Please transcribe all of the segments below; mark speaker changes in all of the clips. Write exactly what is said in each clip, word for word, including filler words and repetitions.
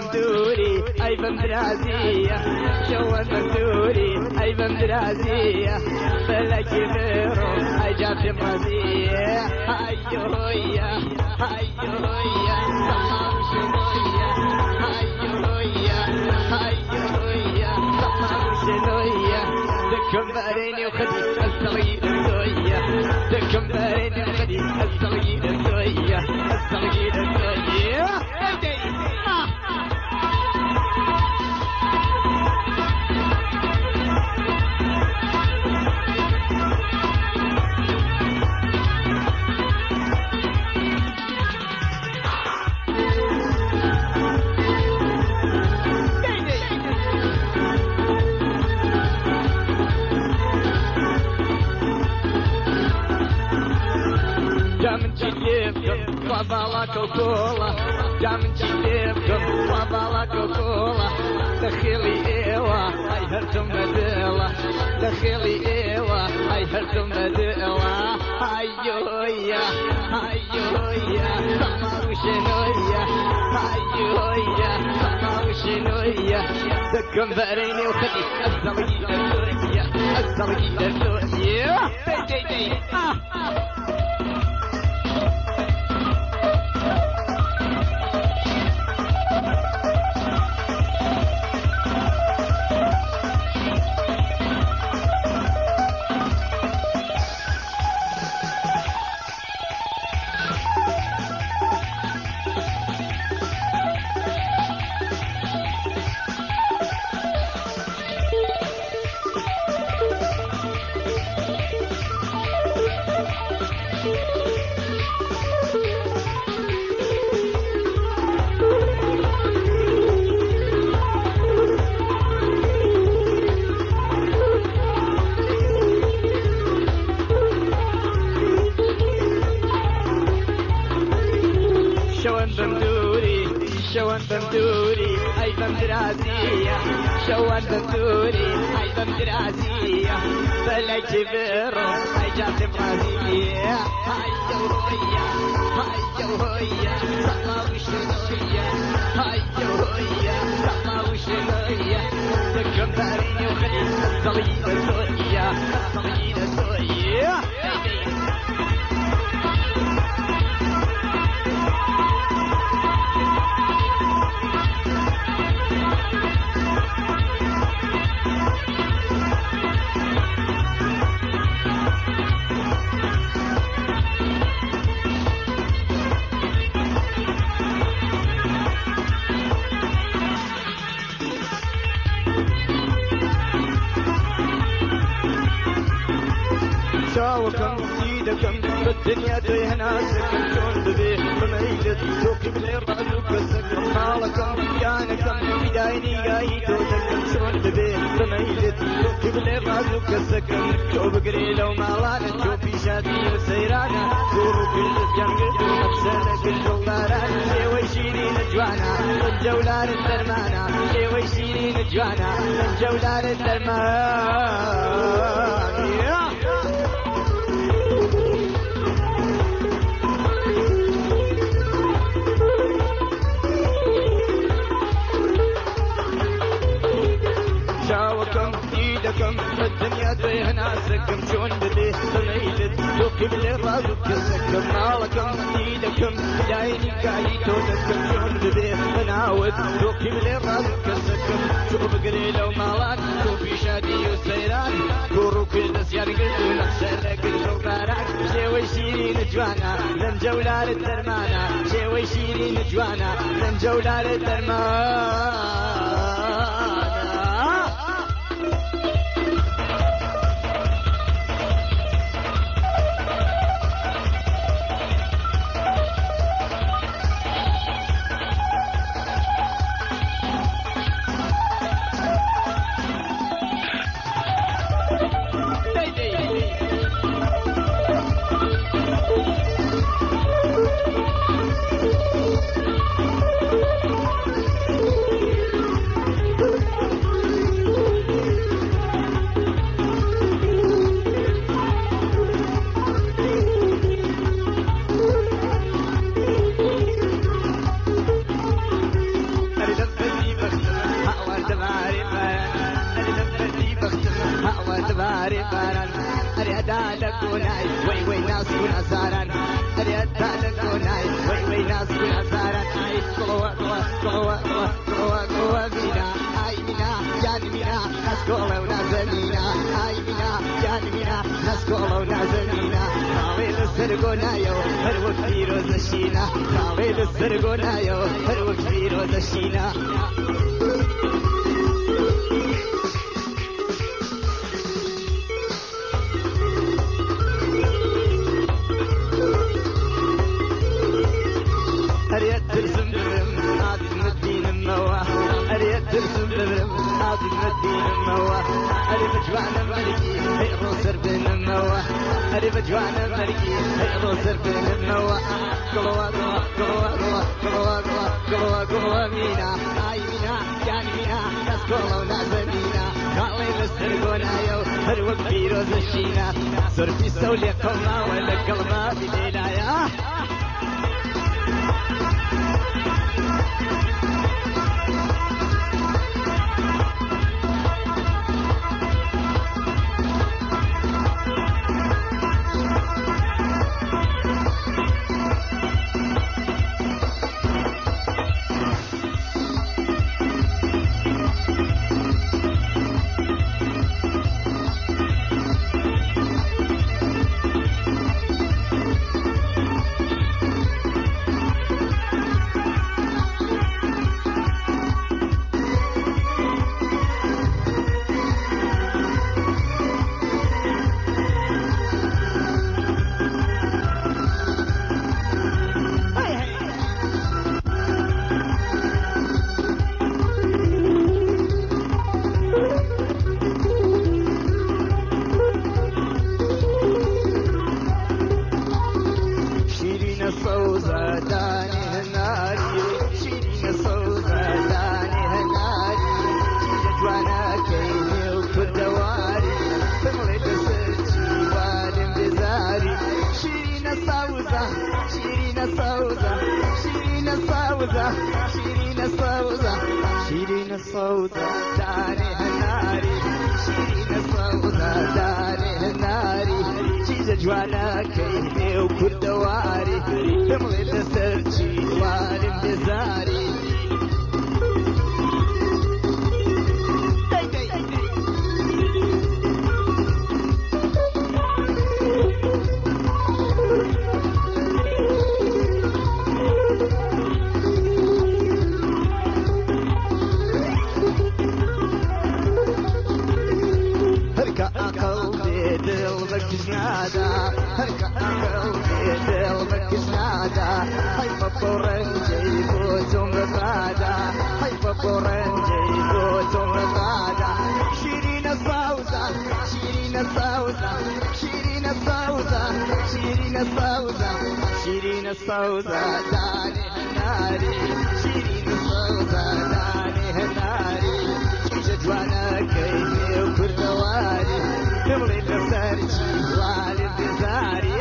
Speaker 1: بندوري أي بمدرازية شو بندوري أي بمدرازية بلا كبيرو أي جاب مرازية هايو هيا هايو هيا سمعوا شنوية هايو هيا هايو هيا سمعوا شنوية دكم باريني وخدي الصغير الزوية دكم باريني وخدي الصغير الزوية الصغير الزوية وبالا كوكولا جام جيبكم وبالا كوكولا دخيلي ايوه هاي هرتم مديلا دخيلي ايوه هاي هرتم مديلا هايو يا هايو يا سمعوا شنوية هايو يا سمعوا شنوية دكم باريني وخلي الزغير الزوية الزغير الزوية دي دي دي آه شوان بندوري أي بمدرازية شوان بندوري أي بمدرازية بلا كبيرو أي جات برازية هايو هيا هايو هيا سمعوا شنوية هايو هيا سمعوا شنوية دكم باريني وخلي الصغير الزوية الصغير الزوية شاوكم سيدكم بالدنيا تيه ناسكم شون بذي بميلة توكي بالإراد وكسكم مالكم كانكم بدايني قايدو دكم شون بذي بميلة توكي بالإراد وكسكم شو بقري لو مالانا شوفي شادي وسيرانا دورو كل جنقد ونفسنا كل جولاران شيوي شيرين جوانا من جولار الدرمانا شيوي شيرين جوانا من جولار الدرمان لكم الدنيا تيه ناسكم شون بدي بميلة توكي بالإراد وكسكم مالكم ايدكم بدايني قايدو دكم شون بدي بناود توكي بالإراد وكسكم شو بقري لو مالان شوفي شادي وسيران كورو كل نسيان قلتو نخسر قلتو باراك شيوي شيرين جوانا من جولار الدرمانا شيوي شيرين جوانا من جولار الدرمانا ناس كلها زارت عيد قلوة قلوة قلوة قلوة قلوة قلوة مينا هاي مينا جاني مينا ناس كلها ونازل مينا هاي مينا جاني مينا ناس كلها ونازل مينا خالي للسرقونا يو هرو كبير وزشينا خالي للسرقونا يو هرو كبير وزشينا أريد ترسم بلم عادي مدين الموا أريد ترسم بلم عادي مدين الموا أريد جوانا ملكي هي روسر بين الموا أريد جوانا ملكي هي روسر بين الموا قلوا قلوا قلوا قلوا قلوا قلوا قلوا قلوا مينا هاي مينا يعني مينا ناس قلوا ناس مينا خالي للسرقونا يو هرو كبير وزشينا صرفي سولي قوما ولا قلما بلينا يا شيرين الصوزة شيرين الصوزة داني هناري شيرين الصوزة داني هناري جيزة جوانا كيفي وكل دواري تمضي لسرتي وارم بزاري هركا قلبي دلبك جنادا هاي بورنجي بوتم بفادا هاي بورنجي بوتم بفادا شيرين الصوزة شيرين الصوزة شيرين الصوزة شيرين الصوزة شيرين الصوزة داني هناري شيرين الصوزة داني هناري جيجة جوانا كيفي وكل دواري تملي لسرجي والي بزاري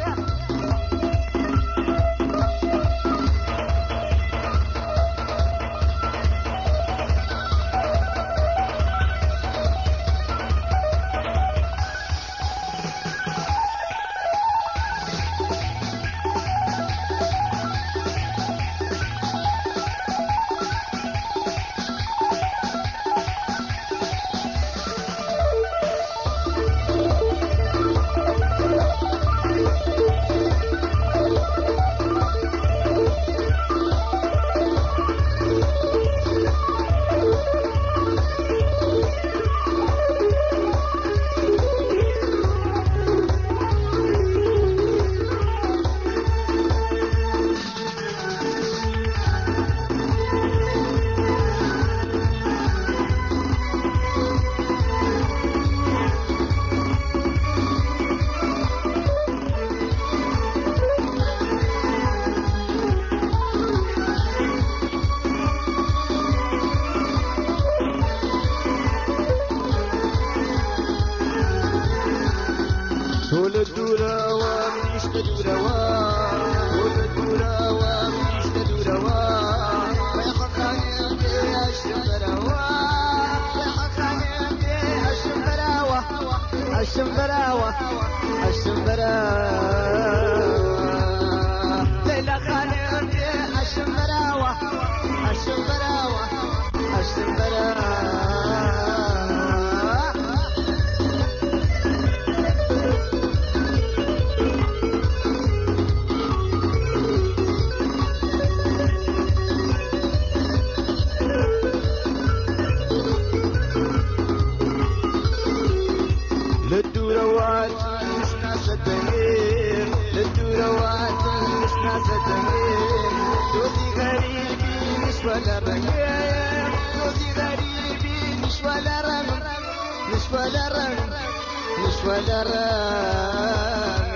Speaker 1: الشمبراوة الشمبراوة ليلى خانم فتنين جوزي غريبي مش ولا رقم جوزي غريبي مش ولا رقم مش ولا رقم مش ولا رقم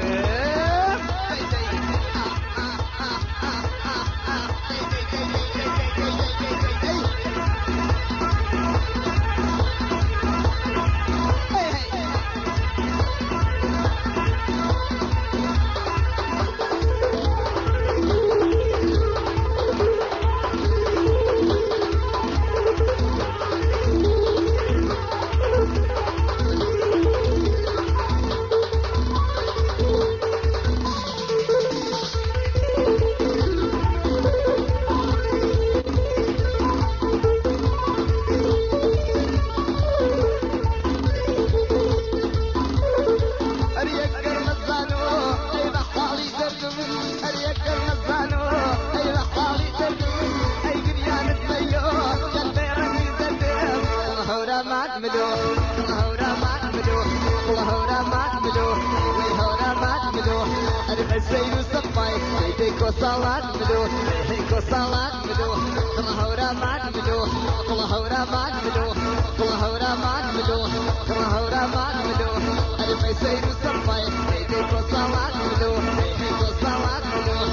Speaker 1: صلات مدوح هيك صلات مدوح كره ورمان مدوح كره ورمان مدوح كره ورمان مدوح كره ورمان مدوح ألف يسير الصفاي هيك صلات مدوح هيك صلات مدوح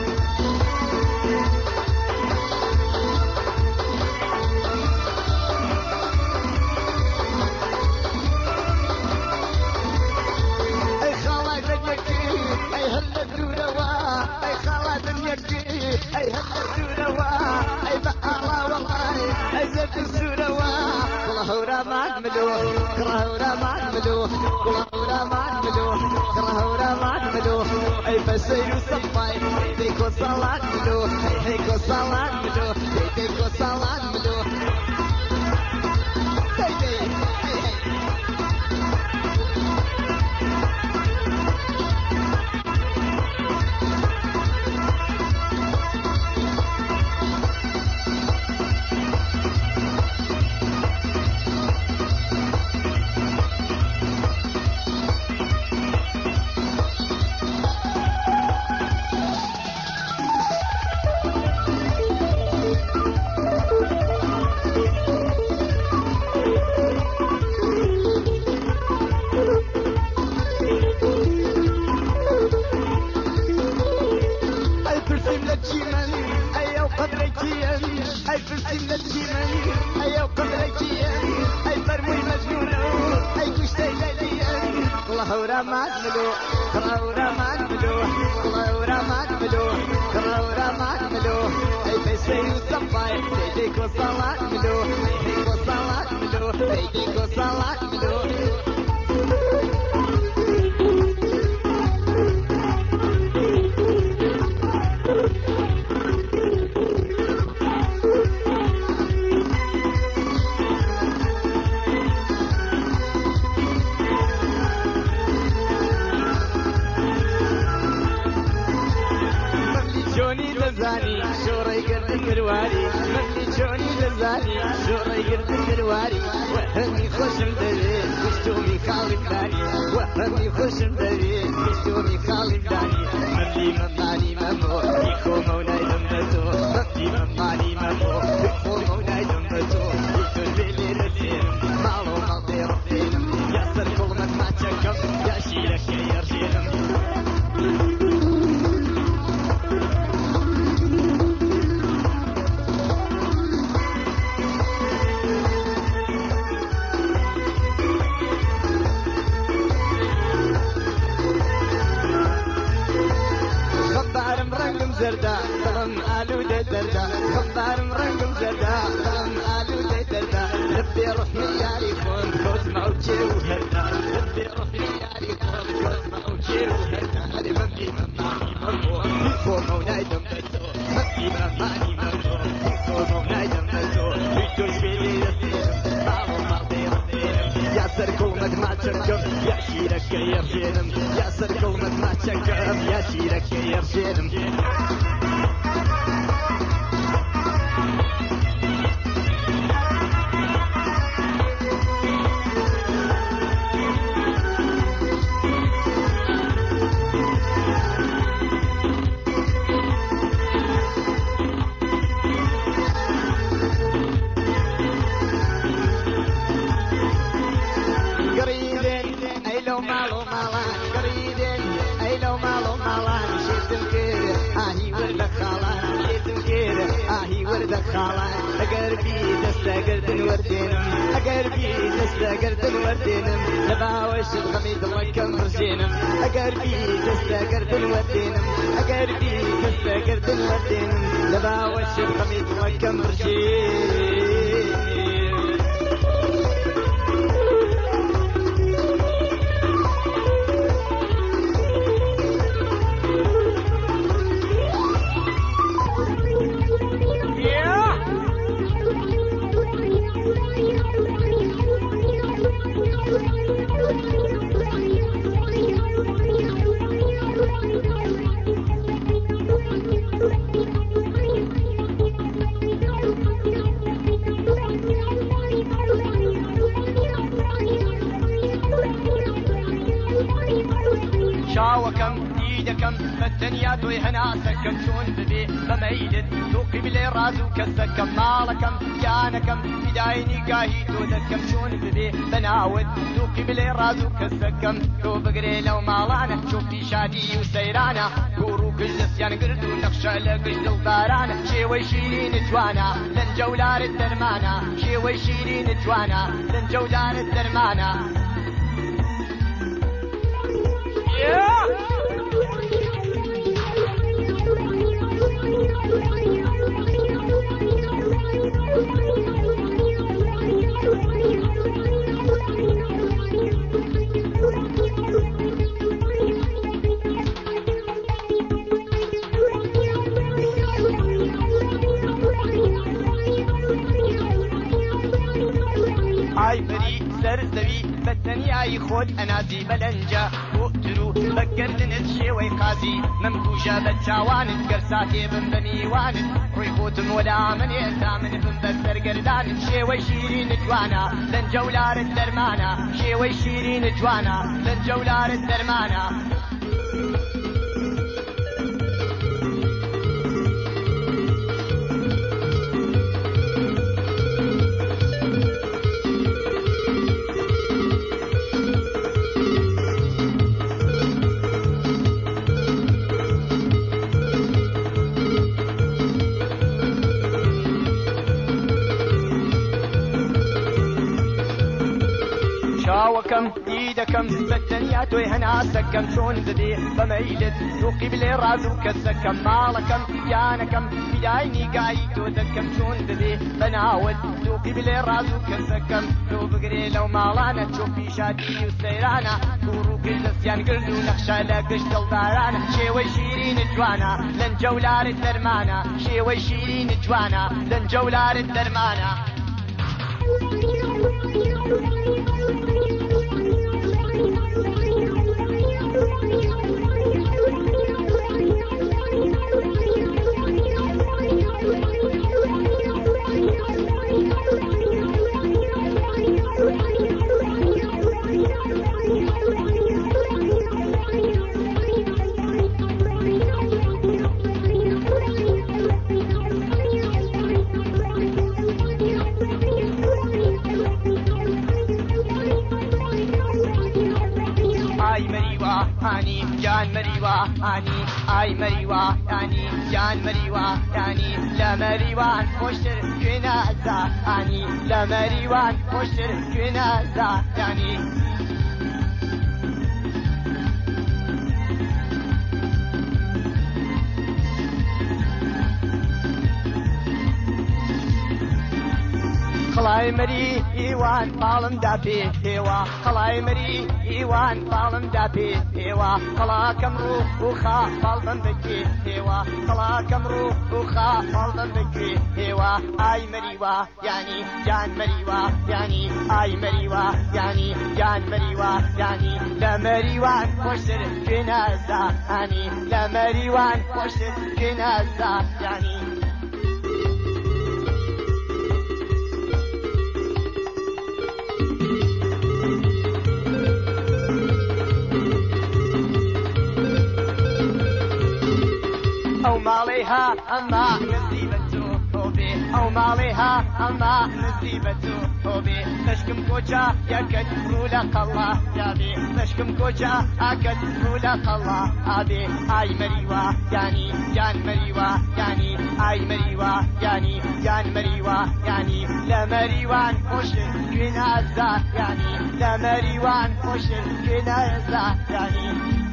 Speaker 1: أي خالد يكفي أي هلك وروا أي خالد أي هالسورة أي بقرة والله أي زبد السورة كله ورمان مدوح كره ورمان مدوح كله ورمان مدوح كره ورمان مدوح أي بسير وصفاي هيك صلاة مدوح هيك صلاة مدوح هيك صلاة مدوح ورمان مدوح كره ورمان مدوح كره ورمان مدوح كره ورمان مدوح أي بسير وصفاي هيك صلاة مدوح هيك صلاة مدوح هيك صلاة مدوح لزاني شوري قرد المرواري مملي جوني لزاني شوري قرد المرواري وهمي خوش مدري وشتومي خالي بداني وهمي خوش مدري وشتومي خالي بداني مملي مماني ممو يخو مولاي دمتو مملي مماني ممو يخو مولاي دمتو يتون بيلي رسيم مالو مالدي ربينم ياسر كل من ما تشكم يا شيرك يا يرجينم زردا سلام آلو دي دردا خبار مرنقم زردا سلام آلو دي دردا لبي روح مياري خون كوز موجي وهردا لبي روح مياري خون كوز موجي وهردا هذي ممي مماني ممو يفو مولاي دمتو ممي مماني ممو يفو مولاي دمتو يدوش بيلي يسيرم مالو مالدي ربينم يا سر كل مجمع تشكم يا شيرك يرجينم يا سر كل مجمع تشكم يا شيرك يرجينم خاڵان ئەگەر بی دەستەگردن وەردێنم ئەگەر بی دەستەگردن وەردێنم لە باوەشت غەمی دڵەکەم ڕژێنم ئەگەر بی دەستەگردن وەردێنم ئەگەر بی دەستەگردن وەردێنم لە باوەشت غەمی دڵەکەم ڕژێنم شاوكم ايدكم بالدنيا توي هناسكم شون ببي بميلد توقي بلي رازو كسكم مالكم كانكم بدايني قاهي تودكم شون ببي بناود توقي بلي رازو كسكم تو بقري لو مالانا شوفي شادي وسيرانا قورو كجلس يعني قردو نقشة لقش دلدارانا شيوي شيرين جوانا لن جولار الدرمانا شيوي شيرين جوانا لن جولار الدرمانا ئای بەری سەرزەوی بە تەنیایی خۆت ئەنازی بەلەنجە بۆ درو بەگەردنت شێوەی قازی من بوژە بە چاوانت گەرساتێ بم بە میوانت ڕووی خۆتم وەلا منێ تا من بم بە سەرگەردانت شێوەی شیرینت جوانە لەنجە ولارت دەرمانە شێوەی شیرینت جوانە لەنجە ولارت دەرمانە شاوكم ايدكم بالدنيا توي هناسكم شون ببي بميلد توقي بلي رازو كسكم مالكم يانكم بدايني قاي تودكم شون ببي بناود توقي بلي رازو كسكم تو بقري لو مالانا تشوفي شادي وسيرانا كورو كجلس يعني قردو نقشة لقش دلدارانا شيوي شيرين جوانا لن جولار الدرمانا شيوي شيرين جوانا لن جولار الدرمانا آنی جان مریوا آنی آی مریوا آنی جان مریوا آنی لمریوان خوشتر کنازا آنی لمریوان خوشتر کنازا آنی خڵای مەری ئیوان باڵم دا پێ هێوا خڵای مەری ئیوان باڵم دا پێ هێوا خڵاکەم ڕوو وخا باڵبم بکێ هێوا خڵاکەم ڕوو وخا باڵبم بکێ هێوا ئای مەریوا یانی جان مەریوا یانی ئای مەریوا یانی جان مەریوا یانی لە مەریوان خۆشتر کوێنازا ئانی لە مەریوان خۆشتر کوێنازا یانی ئەو ماڵەی ها ئەمما نزیبەت و بێ ئەو
Speaker 2: ماڵێها ئەمما نزیبەت و هۆبێ بەشکم کۆچا یەکەت ڕوولە قەڵا یابێ بەشکم کۆچا ئاکەت ڕوولە قەڵا ئابێ ئای مەریوە یانی یان مەریوە یانی ئای مەریوە یانی یان مەریوە یانی لە مەریوان خۆشن کوێنە ئەزا یانی لە مەریوان خۆشن کوێنە ئەزا یانی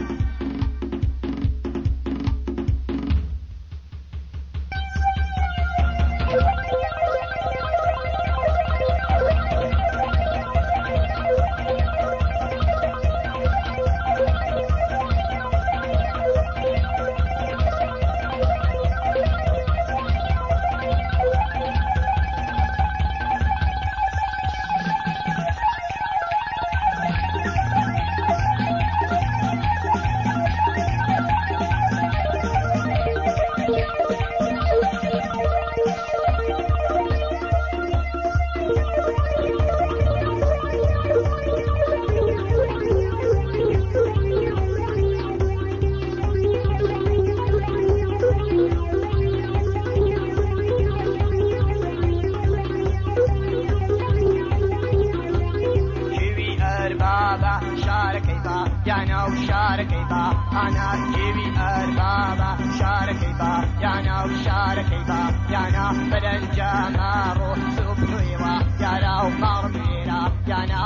Speaker 2: یانا و شارەکەی با ئانا کێوی ئەربابە شارەکەی با یانا و شارەکەی با یانا بەرەنجە ماڕۆ سوبڕێوە یارا و ماڵم وێرە یانا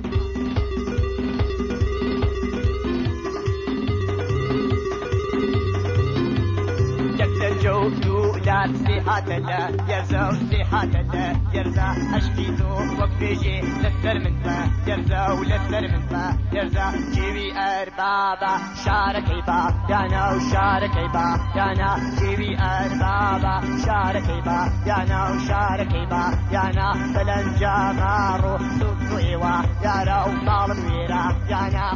Speaker 2: لات سيحاتة لا يرزا وسيحاتة لا يرزا أشكيتو وكفيجي لسر من با يرزا ولسر من با يرزا جيبي أربابا شاركي با يانا وشاركي با يانا جيبي أربابا شاركي با يانا وشاركي با يانا بلنجا مارو سوطويوا يارا ومالم ويرا يانا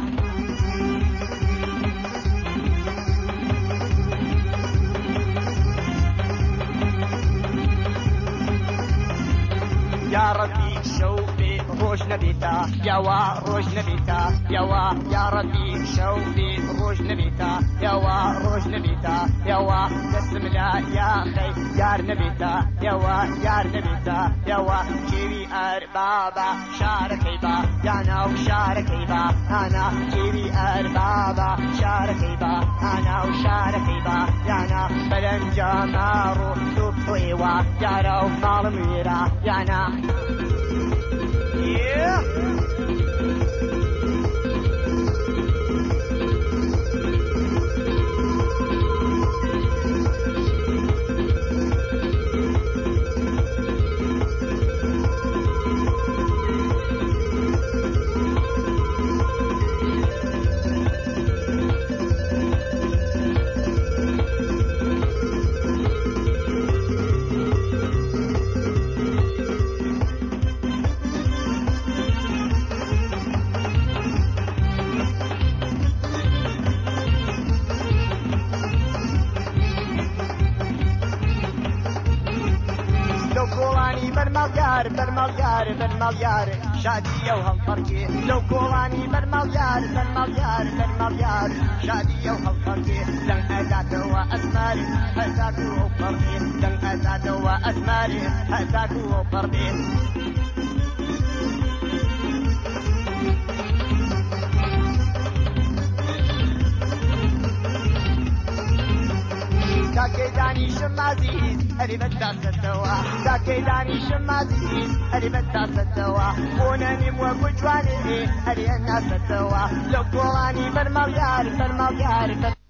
Speaker 2: يا ربي شوفي روج نبيتا يوا روج نبيتا يوا يا ربي شوفي روج نبيتا يوا روج نبيتا يوا بسم الله يا خي يار نبيتا يوا يار نبيتا يوا كيوي أربابا شاركي با يانا وشاركي با أنا كيوي أربابا شاركي با أنا وشاركي با يانا بلنجا مارو سوبويوا يارا ومالم ويرا يانا Yeah. برماليار برماليار برماليار شادية وهالفرقي لو كولاني برماليار برماليار برماليار شادية وهالفرقي لن أزاد وأسماري أزاد وفرقي لن أزاد وأسماري أزاد وفرقي كاكيداني شمازيز هري بدا ستوا كاكيداني شمازيز هري بدا ستوا وناني موجواني هري الناس ستوا لو كولاني برماليار برماليار